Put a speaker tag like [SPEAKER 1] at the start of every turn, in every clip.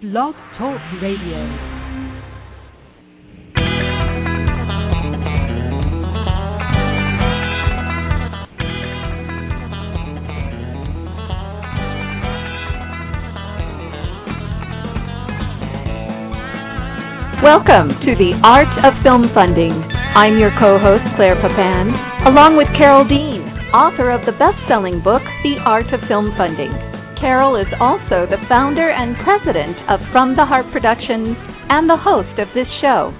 [SPEAKER 1] Blog Talk Radio.
[SPEAKER 2] Welcome to the Art of Film Funding. I'm your co-host, Claire Papan, along with Carol Dean, author of the best-selling book, The Art of Film Funding. Carol is also the founder and president of From the Heart Productions and the host of this show.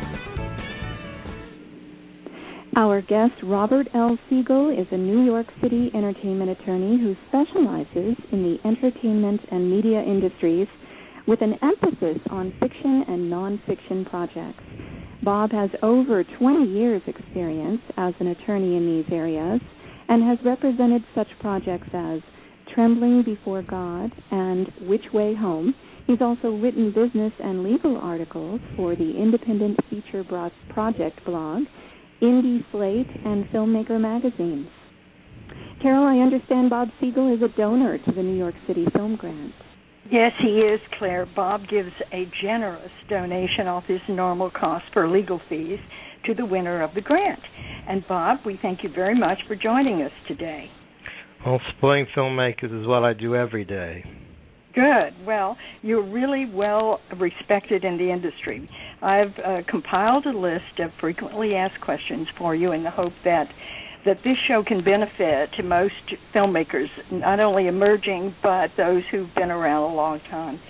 [SPEAKER 3] Our guest, Robert L. Siegel, is a New York City entertainment attorney who specializes in the entertainment and media industries with an emphasis on fiction and nonfiction projects. Bob has over 20 years' experience as an attorney in these areas and has represented such projects as Trembling Before God and Which Way Home. He's also written business and legal articles for the Independent Feature Project blog, Indie Slate, and Filmmaker magazines. Carol, I understand Bob Siegel is a donor to the New York City Film Grant.
[SPEAKER 4] Yes, he is, Claire. Bob gives a generous donation off his normal cost for legal fees to the winner of the grant. And Bob, we thank you very much for joining us today.
[SPEAKER 5] Well, supporting filmmakers is what I do every day.
[SPEAKER 4] Good. Well, you're really well respected in the industry. I've compiled a list of frequently asked questions for you in the hope that this show can benefit to most filmmakers, not only emerging, but those who've been around a long time.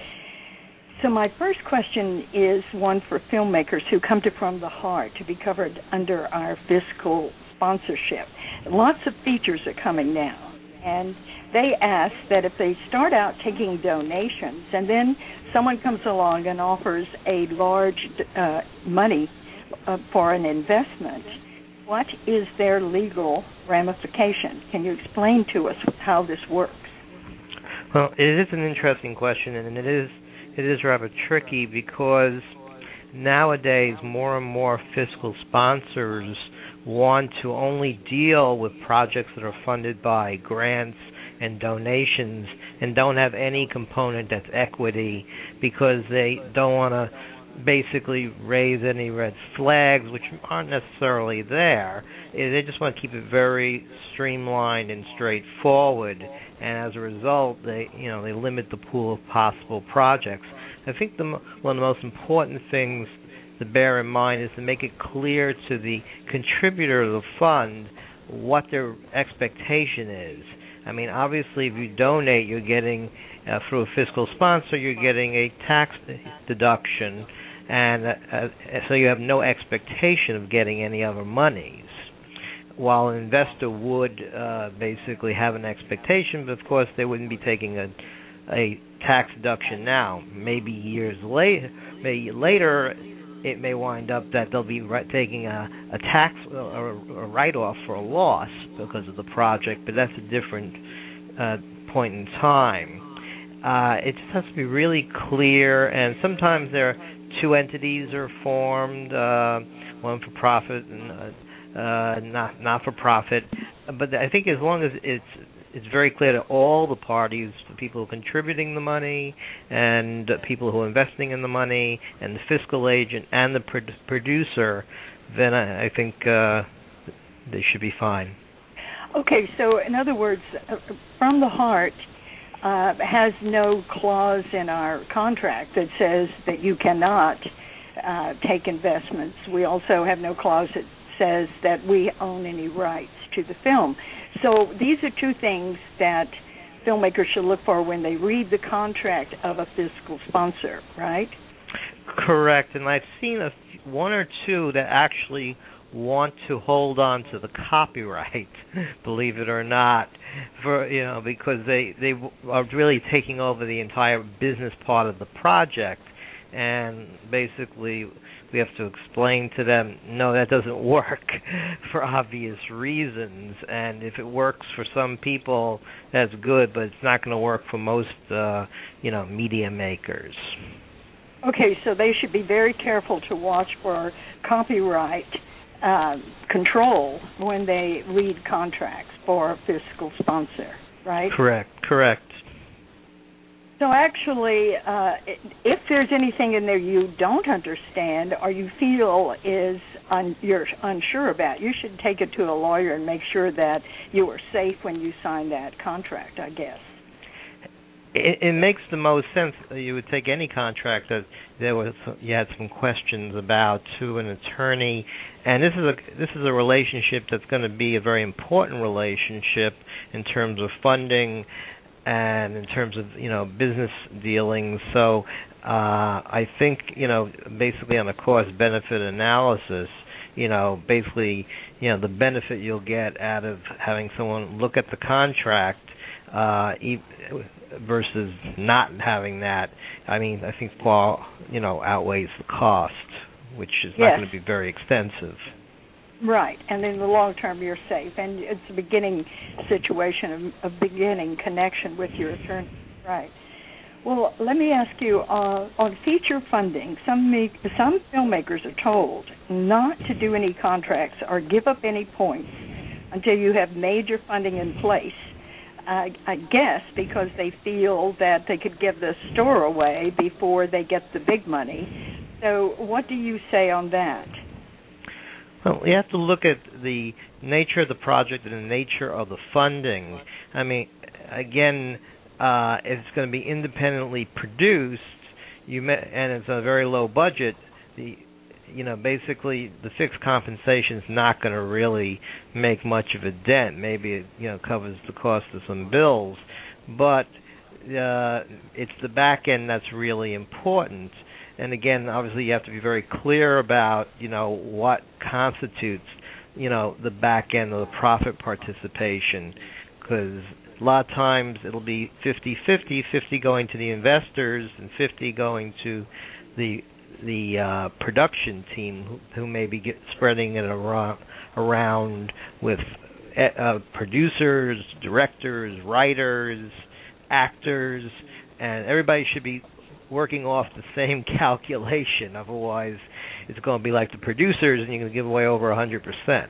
[SPEAKER 4] So my first question is one for filmmakers who come to From the Heart to be covered under our fiscal sponsorship. Lots of features are coming now. And they ask that if they start out taking donations and then someone comes along and offers a large money for an investment, what is their legal ramification? Can you explain to us how this works?
[SPEAKER 5] Well, it is an interesting question, and it is rather tricky because nowadays more and more fiscal sponsors want to only deal with projects that are funded by grants and donations and don't have any component that's equity because they don't want to basically raise any red flags, which aren't necessarily there. They just want to keep it very streamlined and straightforward, and as a result, they limit the pool of possible projects. I think one of the most important things to bear in mind is to make it clear to the contributor of the fund what their expectation is. I mean, obviously, if you donate, you're getting, through a fiscal sponsor, you're getting a tax deduction, and so you have no expectation of getting any other monies. While an investor would basically have an expectation, but of course they wouldn't be taking a tax deduction now. Maybe years later, it may wind up that they'll be taking a tax or a write-off for a loss because of the project, but that's a different point in time. It just has to be really clear, and sometimes there are two entities are formed, one for profit and not for profit. But I think as long as it's very clear to all the parties, the people who are contributing the money and people who are investing in the money and the fiscal agent and the producer, then I think they should be fine.
[SPEAKER 4] Okay, so in other words, From the Heart has no clause in our contract that says that you cannot take investments. We also have no clause that says that we own any rights to the film. So these are two things that filmmakers should look for when they read the contract of a fiscal sponsor, right?
[SPEAKER 5] Correct, and I've seen one or two that actually want to hold on to the copyright, believe it or not, because they are really taking over the entire business part of the project, and basically we have to explain to them, no, that doesn't work for obvious reasons, and if it works for some people, that's good, but it's not going to work for most, media makers.
[SPEAKER 4] Okay, so they should be very careful to watch for copyright control when they read contracts for a fiscal sponsor, right?
[SPEAKER 5] Correct.
[SPEAKER 4] So actually, if there's anything in there you don't understand or you feel you're unsure about, you should take it to a lawyer and make sure that you are safe when you sign that contract, I guess.
[SPEAKER 5] It makes the most sense that you would take any contract that you had some questions about to an attorney, and this is a relationship that's going to be a very important relationship in terms of funding and in terms of business dealings. So I think basically on a cost-benefit analysis, basically the benefit you'll get out of having someone look at the contract versus not having that, I think far outweighs the cost, which is not going to be very extensive.
[SPEAKER 4] Right, and in the long term you're safe, and it's a beginning situation, a beginning connection with your attorney. Right. Well, let me ask you, on feature funding, some filmmakers are told not to do any contracts or give up any points until you have major funding in place. I guess because they feel that they could give the store away before they get the big money. So what do you say on that?
[SPEAKER 5] Well, you have to look at the nature of the project and the nature of the funding. Again, if it's going to be independently produced, and it's a very low budget, basically the fixed compensation is not going to really make much of a dent. Maybe it covers the cost of some bills, but it's the back end that's really important. And again, obviously you have to be very clear about what constitutes the back end of the profit participation, because a lot of times it'll be 50-50, 50 going to the investors and 50 going to the production team who may be spreading it around with producers, directors, writers, actors, and everybody should be working off the same calculation. Otherwise, it's going to be like the producers, and you're going to give away over 100%.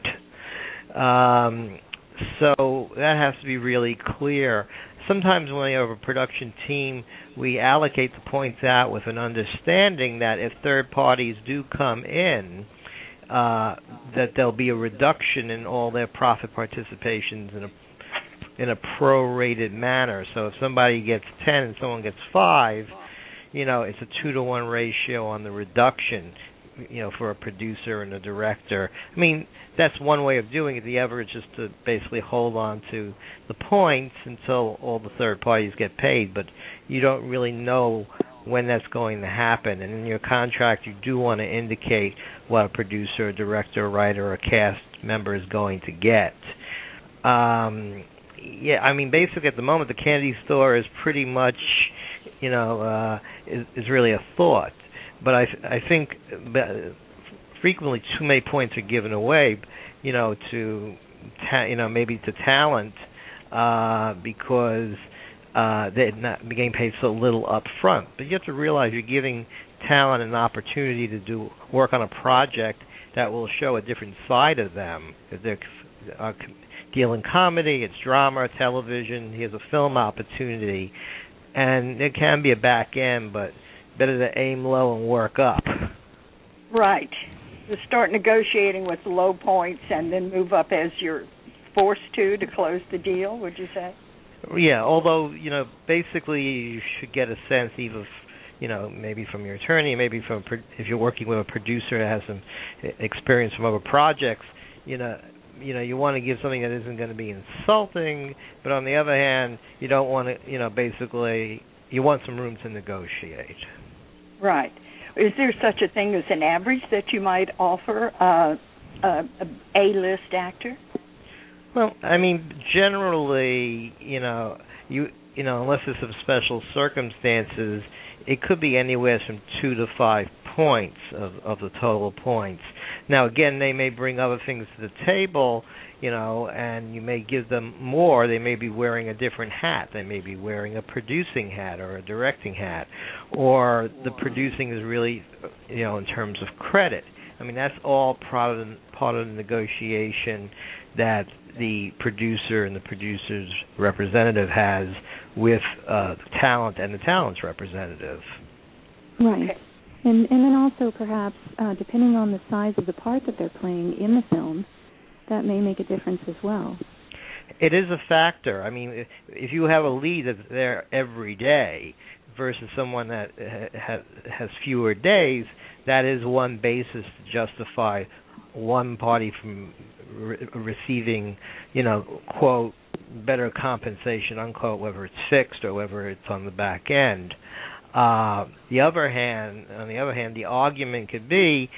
[SPEAKER 5] So that has to be really clear. Sometimes when you have a production team, we allocate the points out with an understanding that if third parties do come in, that there'll be a reduction in all their profit participations in a prorated manner. So if somebody gets 10 and someone gets 5, it's a 2-to-1 ratio on the reduction, for a producer and a director. That's one way of doing it. The other is just to basically hold on to the points until all the third parties get paid, but you don't really know when that's going to happen. And in your contract, you do want to indicate what a producer, a director, a writer, or a cast member is going to get. Basically at the moment, the candy store is pretty much, is really a thought. But I think frequently too many points are given away, to maybe to talent, because they're not getting paid so little up front. But you have to realize you're giving talent an opportunity to do work on a project that will show a different side of them. If they're dealing comedy, it's drama, television. Here's a film opportunity, and there can be a back end, but better to aim low and work up.
[SPEAKER 4] Right. You start negotiating with low points and then move up as you're forced to close the deal, would you say?
[SPEAKER 5] Yeah, although, basically you should get a sense either, maybe from your attorney, maybe from if you're working with a producer that has some experience from other projects, you want to give something that isn't going to be insulting, but on the other hand, you don't want to, basically, you want some room to negotiate. Right.
[SPEAKER 4] Is there such a thing as an average that you might offer a A-list actor?
[SPEAKER 5] Well, generally, unless there's some special circumstances, it could be anywhere from 2 to 5 points of the total points. Now, again, they may bring other things to the table, and you may give them more. They may be wearing a different hat. They may be wearing a producing hat or a directing hat, or the producing is really, in terms of credit. That's all part of the negotiation that the producer and the producer's representative has with the talent and the talent's representative.
[SPEAKER 3] Right. Okay. And then also perhaps, depending on the size of the part that they're playing in the film, that may make a difference as well.
[SPEAKER 5] It is a factor. I mean, if you have a lead that's there every day versus someone that has fewer days, that is one basis to justify one party from receiving, quote, better compensation, unquote, whether it's fixed or whether it's on the back end. On the other hand, the argument could be,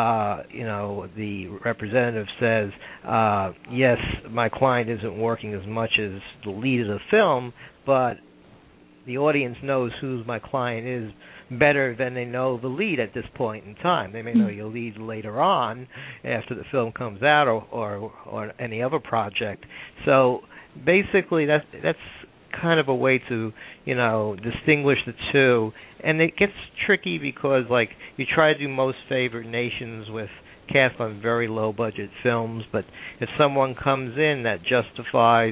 [SPEAKER 5] the representative says, yes, my client isn't working as much as the lead of the film, but the audience knows who my client is better than they know the lead at this point in time. They may know your lead later on after the film comes out or any other project. So basically that's kind of a way to, distinguish the two. And it gets tricky because, like, you try to do most favored nations with cast on very low budget films, but if someone comes in that justifies,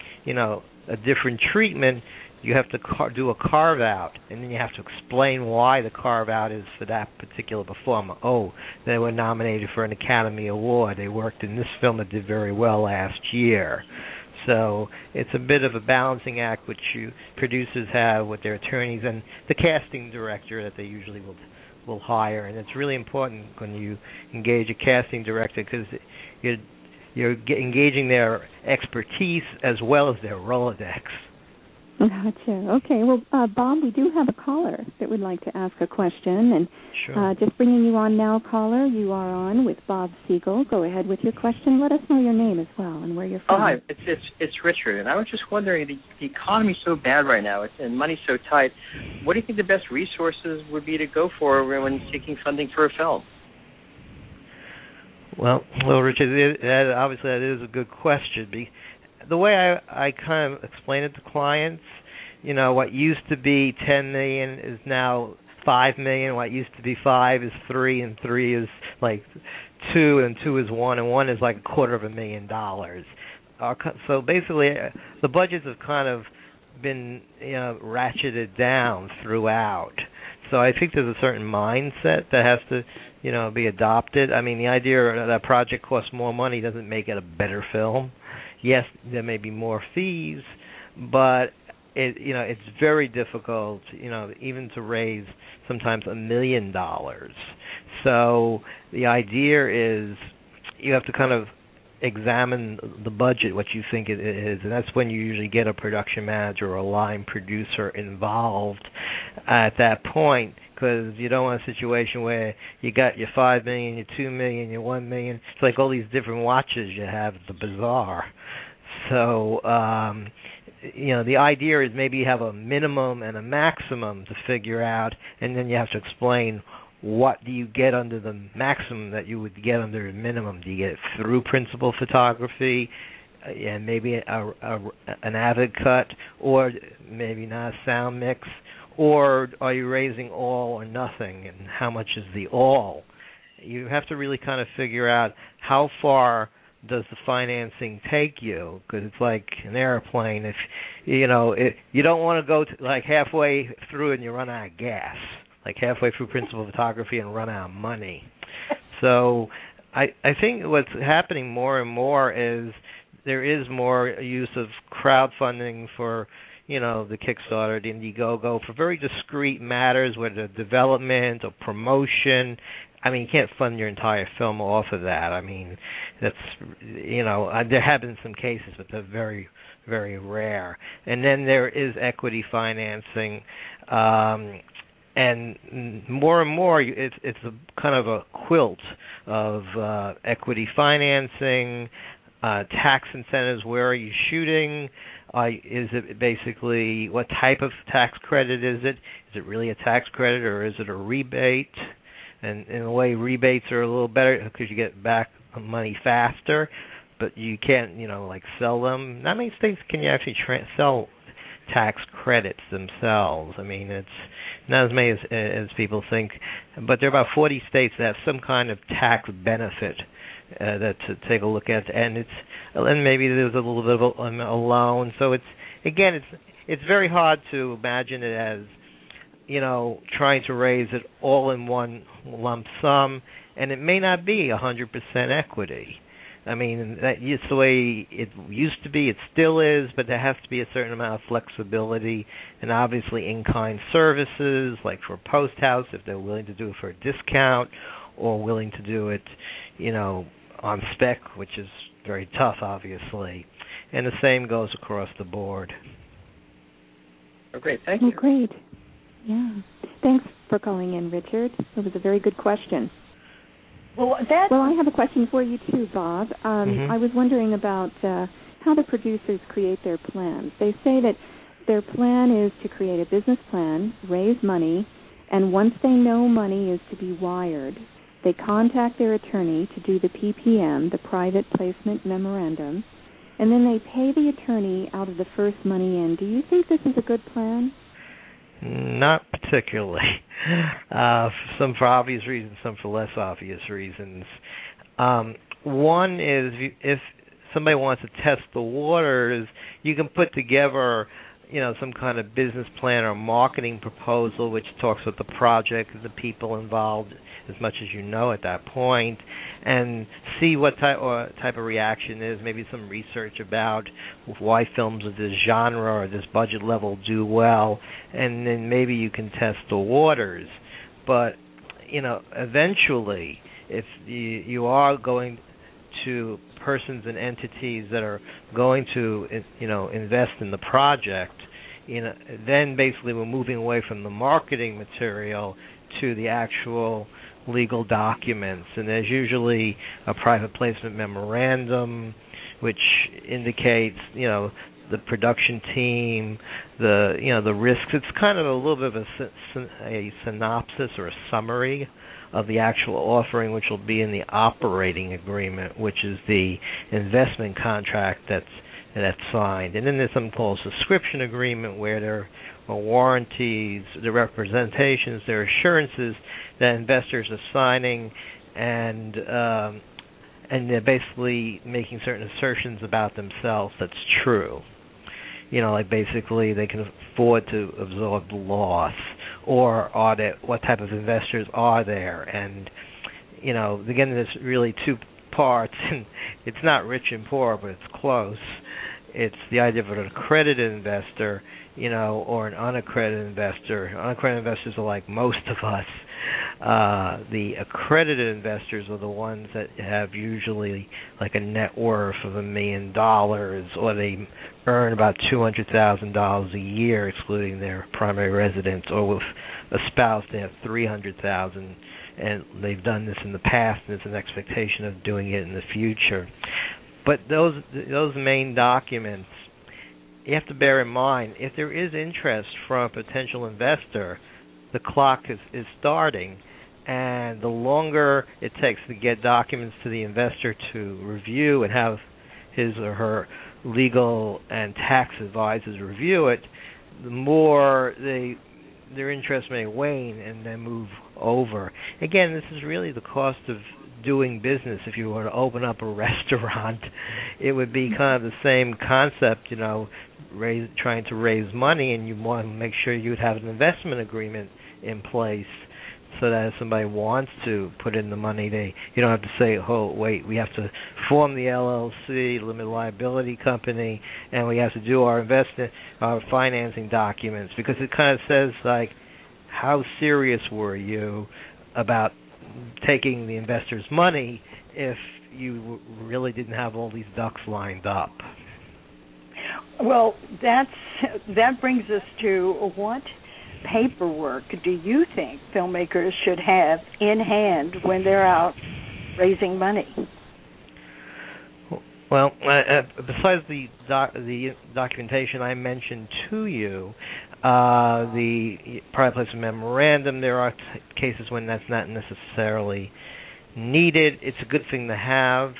[SPEAKER 5] a different treatment, you have to do a carve-out, and then you have to explain why the carve-out is for that particular performer. Oh, they were nominated for an Academy Award. They worked in this film that did very well last year. So it's a bit of a balancing act which producers have with their attorneys and the casting director that they usually will hire. And it's really important when you engage a casting director because you're engaging their expertise as well as their Rolodex.
[SPEAKER 3] Gotcha. Okay. Well, Bob, we do have a caller that would like to ask a question. And
[SPEAKER 5] sure.
[SPEAKER 3] Just bringing you on now, caller. You are on with Bob Siegel. Go ahead with your question. Let us know your name as well and where you're from.
[SPEAKER 6] Oh, hi. It's Richard. And I was just wondering, the economy's so bad right now and money's so tight, what do you think the best resources would be to go for when seeking funding for a film?
[SPEAKER 5] Well, Richard, obviously that is a good question. The way I kind of explain it to clients, what used to be $10 million is now $5 million. What used to be 5 is 3, and 3 is like 2, and 2 is 1, and 1 is like $250,000. So basically, the budgets have kind of been ratcheted down throughout. So I think there's a certain mindset that has to be adopted. I mean, the idea that a project costs more money doesn't make it a better film. Yes, there may be more fees, but it's very difficult, even to raise sometimes $1 million. So the idea is you have to kind of examine the budget, what you think it is, and that's when you usually get a production manager or a line producer involved at that point, because you don't want a situation where you got your $5 million, your $2 million, your $1 million. It's like all these different watches you have at the bazaar. So, the idea is maybe you have a minimum and a maximum to figure out, and then you have to explain what do you get under the maximum that you would get under the minimum. Do you get it through principal photography and maybe an avid cut, or maybe not a sound mix, or are you raising all or nothing, and how much is the all? You have to really kind of figure out how far does the financing take you, because it's like an airplane. If you don't want to go like halfway through and you run out of gas, like halfway through principal photography and run out of money. So I think what's happening more and more is there is more use of crowdfunding for the Kickstarter, the Indiegogo, for very discrete matters, whether development or promotion. I mean, you can't fund your entire film off of that. I mean, that's, there have been some cases, but they're very, very rare. And then there is equity financing, and more, it's a kind of a quilt of equity financing, tax incentives. Where are you shooting? Is it basically, what type of tax credit is it? Is it really a tax credit, or is it a rebate? And in a way, rebates are a little better because you get back money faster, but you can't, sell them. Not many states can you actually sell tax credits themselves. I mean, it's not as many as people think, but there are about 40 states that have some kind of tax benefit that to take a look at, and maybe there's a little bit of a loan. So it's it's very hard to imagine it as, trying to raise it all in one lump sum, and it may not be 100% equity. I mean, that's the way it used to be. It still is, but there has to be a certain amount of flexibility, and obviously in-kind services, like for a post house, if they're willing to do it for a discount, or willing to do it, on spec, which is very tough, obviously. And the same goes across the board.
[SPEAKER 6] Oh, great. Thank you.
[SPEAKER 3] Oh, great. Yeah. Thanks for calling in, Richard. It was a very good question.
[SPEAKER 4] Well,
[SPEAKER 3] I have a question for you too, Bob. I was wondering about how the producers create their plans. They say that their plan is to create a business plan, raise money, and once they know money is to be wired, they contact their attorney to do the PPM, the private placement memorandum, and then they pay the attorney out of the first money in. Do you think this is a good plan?
[SPEAKER 5] Not particularly. Some for obvious reasons, some for less obvious reasons. One is if somebody wants to test the waters, you can put together, some kind of business plan or marketing proposal which talks about the project and the people involved as much as you know at that point, and see what type of reaction is, maybe some research about why films of this genre or this budget level do well, and then maybe you can test the waters. But, eventually, if you are going to persons and entities that are going to, invest in the project, then basically we're moving away from the marketing material to the actual legal documents, and there's usually a private placement memorandum which indicates, the production team, the risks. It's kind of a little bit of a synopsis or a summary of the actual offering, which will be in the operating agreement, which is the investment contract that's signed. And then there's something called a subscription agreement, where there are warranties, the representations, there are assurances that investors are signing, and they're basically making certain assertions about themselves that's true. Like basically they can afford to absorb the loss, or what type of investors are there. And, again, there's really two parts. It's not rich and poor, but it's close. It's the idea of an accredited investor, or an unaccredited investor. Unaccredited investors are like most of us. The accredited investors are the ones that have usually like a net worth of $1 million, or they earn about $200,000 a year, excluding their primary residence, or with a spouse they have $300,000, and they've done this in the past, and there's an expectation of doing it in the future. But those main documents, you have to bear in mind, if there is interest from a potential investor, the clock is starting, and the longer it takes to get documents to the investor to review and have his or her legal and tax advisors review it, the more their interest may wane and then move over. Again, this is really the cost of doing business. If you were to open up a restaurant, it would be kind of the same concept, trying to raise money, and you want to make sure you'd have an investment agreement in place so that if somebody wants to put in the money, you don't have to say, oh, wait, we have to form the LLC, limited liability company, and we have to do our financing documents, because it kind of says, like, how serious were you about taking the investor's money if you really didn't have all these ducks lined up?
[SPEAKER 4] Well, that brings us to what paperwork do you think filmmakers should have in hand when they're out raising money?
[SPEAKER 5] Well, besides the documentation I mentioned to you, the private placement memorandum, there are cases when that's not necessarily needed. It's a good thing to have,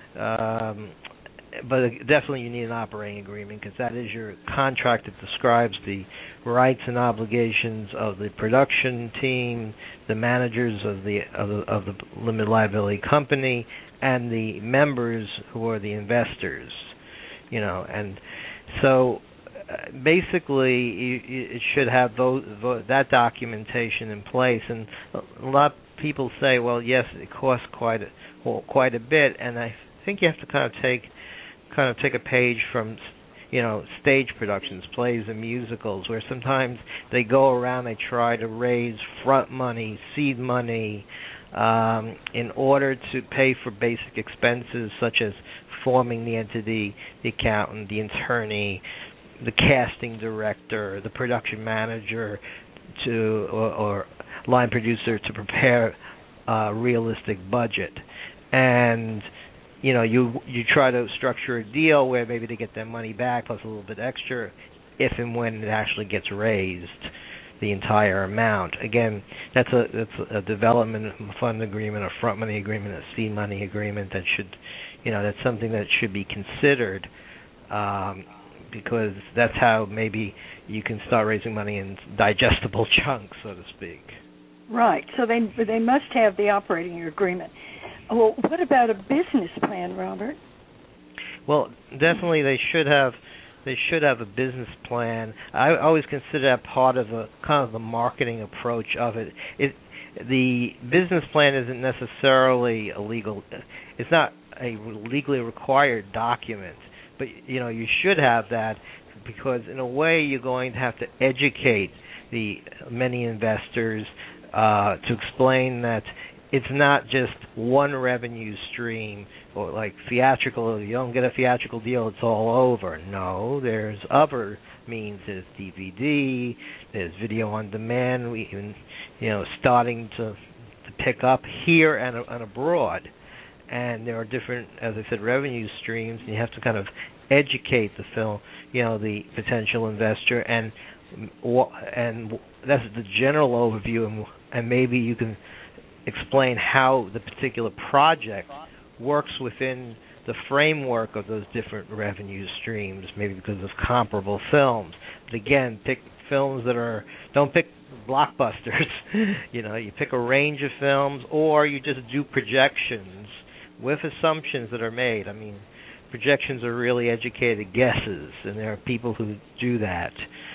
[SPEAKER 5] but definitely you need an operating agreement, because that is your contract that describes the rights and obligations of the production team, the managers of the limited liability company, and the members who are the investors. And so basically, it should have that documentation in place. And a lot of people say, well, yes, it costs quite a bit, and I think you have to kind of take a page from, stage productions, plays and musicals, where sometimes they go around, they try to raise front money, seed money, in order to pay for basic expenses such as forming the entity, the accountant, the attorney, the casting director, the production manager, or line producer to prepare a realistic budget. And you try to structure a deal where maybe they get their money back plus a little bit extra if and when it actually gets raised, the entire amount. Again, that's a development fund agreement, a front money agreement, a seed money agreement that should, that's something that should be considered, because that's how maybe you can start raising money in digestible chunks, so to speak.
[SPEAKER 4] Right. So they must have the operating agreement. Well, what about a business plan, Robert?
[SPEAKER 5] Well, definitely they should have a business plan. I always consider that part of the marketing approach of it. The business plan isn't necessarily it's not a legally required document, but you should have that, because in a way you're going to have to educate the many investors to explain that it's not just one revenue stream, or like theatrical. You don't get a theatrical deal, it's all over. No, there's other means. There's DVD, there's video on demand. We even, starting to pick up here and abroad. And there are different, as I said, revenue streams. And you have to kind of educate the film, the potential investor, and that's the general overview. And maybe you can explain how the particular project works within the framework of those different revenue streams, maybe because of comparable films. But again, pick films don't pick blockbusters. You pick a range of films, or you just do projections with assumptions that are made. I mean, projections are really educated guesses, and there are people who do that.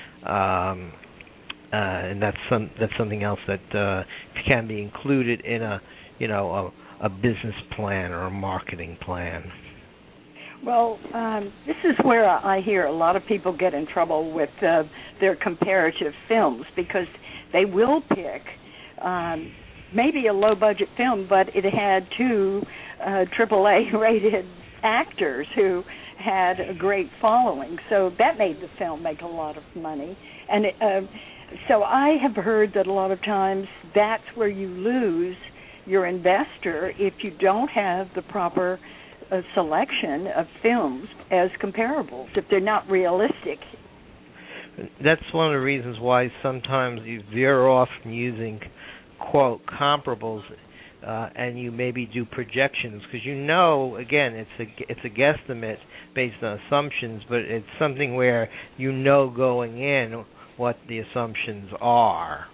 [SPEAKER 5] And that's something else that can be included in a business plan or a marketing plan.
[SPEAKER 4] Well, this is where I hear a lot of people get in trouble with their comparative films, because they will pick maybe a low-budget film, but it had two AAA-rated actors who had a great following, so that made the film make a lot of money. And so I have heard that a lot of times that's where you lose your investor if you don't have the proper selection of films as comparables, if they're not realistic.
[SPEAKER 5] That's one of the reasons why sometimes you veer off from using, quote, comparables, and you maybe do projections, because again, it's a guesstimate based on assumptions, but it's something where going in what the assumptions are.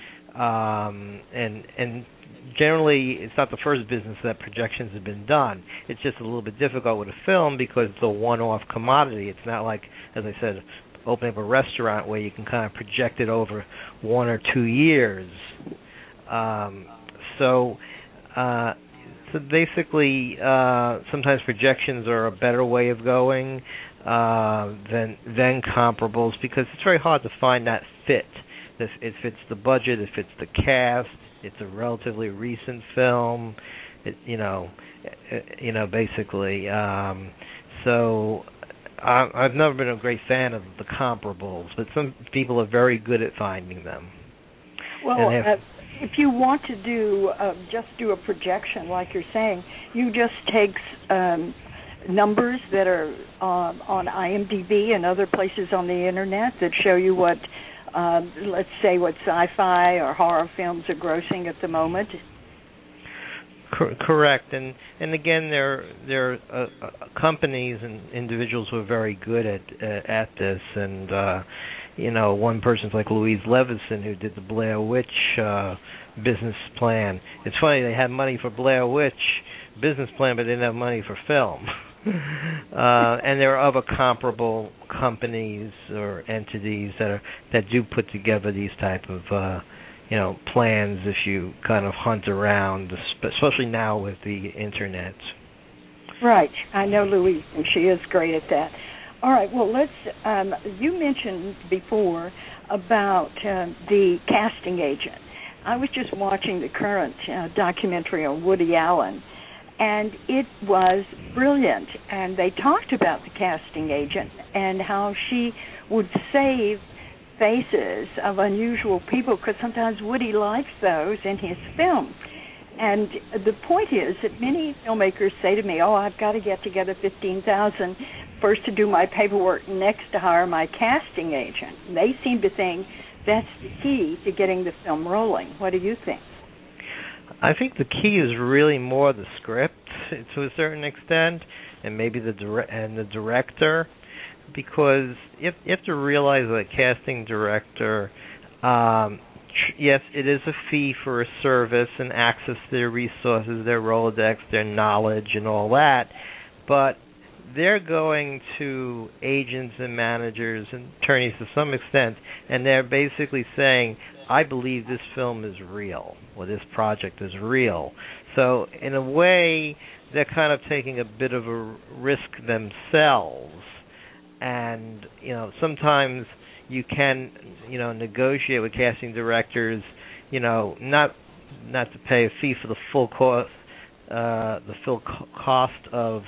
[SPEAKER 5] And generally, it's not the first business that projections have been done. It's just a little bit difficult with a film because it's a one-off commodity. It's not like, as I said, opening up a restaurant where you can kind of project it over 1 or 2 years. So basically, sometimes projections are a better way of going than comparables, because it's very hard to find that fit. It fits the budget, it fits the cast. It's a relatively recent film, basically. So I've never been a great fan of the comparables, but some people are very good at finding them.
[SPEAKER 4] Well, if you want to just do a projection, like you're saying, you just take numbers that are on IMDb and other places on the internet that show you what, let's say, what sci-fi or horror films are grossing at the moment.
[SPEAKER 5] Correct, and again, there are companies and individuals who are very good at this, and one person's like Louise Levison, who did the Blair Witch business plan. It's funny, they had money for Blair Witch business plan, but they didn't have money for film. And there are other comparable companies or entities that do put together these type of plans if you kind of hunt around, especially now with the internet.
[SPEAKER 4] Right. I know Louise, and she is great at that. All right. Well, let's. You mentioned before about the casting agent. I was just watching the current documentary on Woody Allen, and it was brilliant. And they talked about the casting agent and how she would save faces of unusual people, because sometimes Woody likes those in his film. And the point is that many filmmakers say to me, I've got to get together $15,000 first to do my paperwork, next to hire my casting agent. And they seem to think that's the key to getting the film rolling. What do you think?
[SPEAKER 5] I think the key is really more the script to a certain extent, and maybe the director, because you have to realize that a casting director, yes, it is a fee for a service and access to their resources, their Rolodex, their knowledge, and all that, but they're going to agents and managers and attorneys to some extent, and they're basically saying, I believe this film is real, or this project is real. So in a way, they're kind of taking a bit of a risk themselves. And, sometimes you can, negotiate with casting directors, not to pay a fee for the full cost of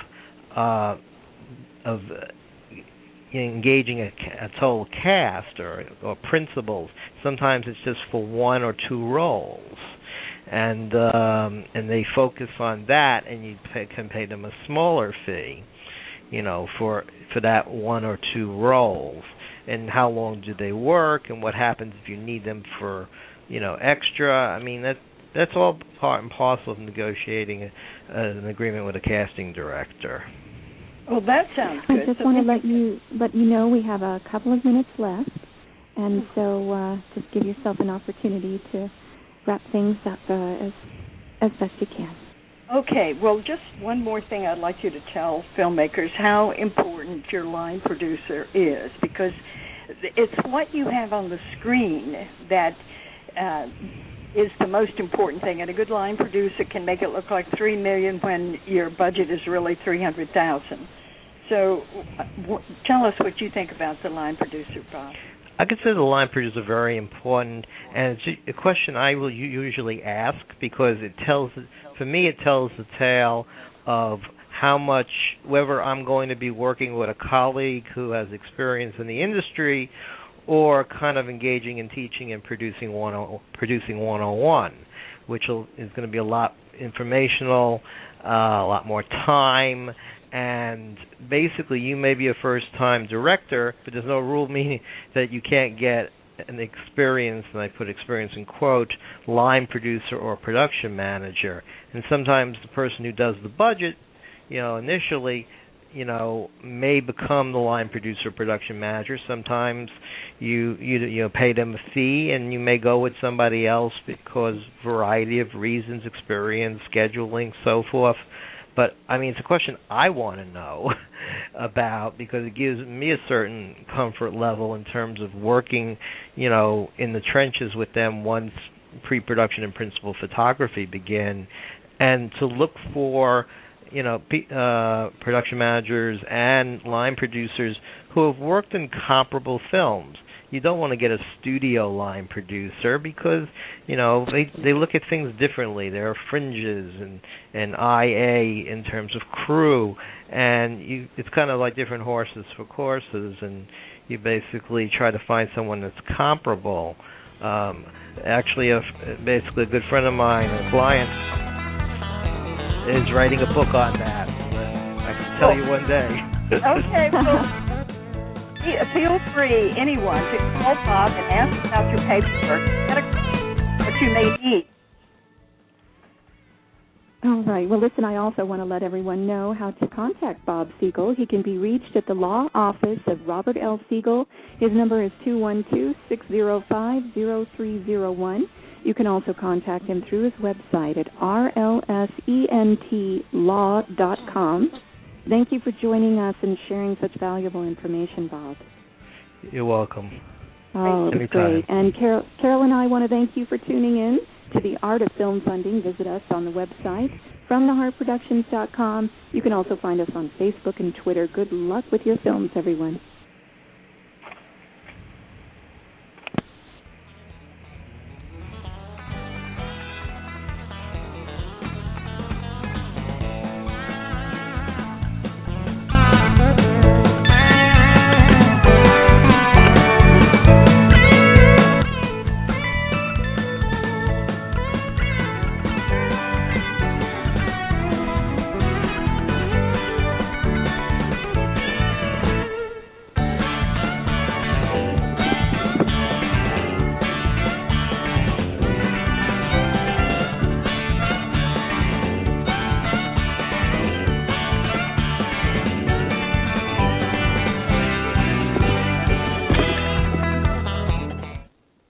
[SPEAKER 5] engaging a total cast or principals. Sometimes it's just for one or two roles, and they focus on that, and you can pay them a smaller fee, for that one or two roles. And how long do they work, and what happens if you need them for, extra? I mean, that's all part and parcel of negotiating an agreement with a casting director.
[SPEAKER 4] Well, that sounds good.
[SPEAKER 3] I just want to let you know we have a couple of minutes left, and so just give yourself an opportunity to wrap things up as best you can.
[SPEAKER 4] Okay. Well, just one more thing I'd like you to tell filmmakers how important your line producer is, because it's what you have on the screen that is the most important thing, and a good line producer can make it look like $3 million when your budget is really $300,000. So, tell us what you think about the line producer, Bob.
[SPEAKER 5] I consider the line producer very important, and it's a question I will usually ask because it tells the tale of how much, whether I'm going to be working with a colleague who has experience in the industry, or kind of engaging in teaching and producing one-on-one, which is going to be a lot informational, a lot more time, and basically you may be a first-time director, but there's no rule meaning that you can't get an experience, and I put experience in quote, line producer or production manager. And sometimes the person who does the budget, initially, may become the line producer, production manager. Sometimes you pay them a fee, and you may go with somebody else because variety of reasons, experience, scheduling, so forth. But I mean, it's a question I want to know about because it gives me a certain comfort level in terms of working, in the trenches with them once pre-production and principal photography begin, and to look for production managers and line producers who have worked in comparable films. You don't want to get a studio line producer because, they look at things differently. There are fringes and IA in terms of crew, and it's kind of like different horses for courses, and you basically try to find someone that's comparable. Basically a good friend of mine, a client, is writing a book on that. I can tell you one day.
[SPEAKER 4] Okay, well, feel free, anyone, to call Bob and ask about your paperwork, what you may need.
[SPEAKER 3] All right. Well, listen, I also want to let everyone know how to contact Bob Siegel. He can be reached at the law office of Robert L. Siegel. His number is 212-605-0301. You can also contact him through his website at rlsentlaw.com. Thank you for joining us and sharing such valuable information, Bob.
[SPEAKER 5] You're welcome.
[SPEAKER 3] Oh, it was great. And Carol and I want to thank you for tuning in to The Art of Film Funding. Visit us on the website, FromTheHeartProductions.com. You can also find us on Facebook and Twitter. Good luck with your films, everyone.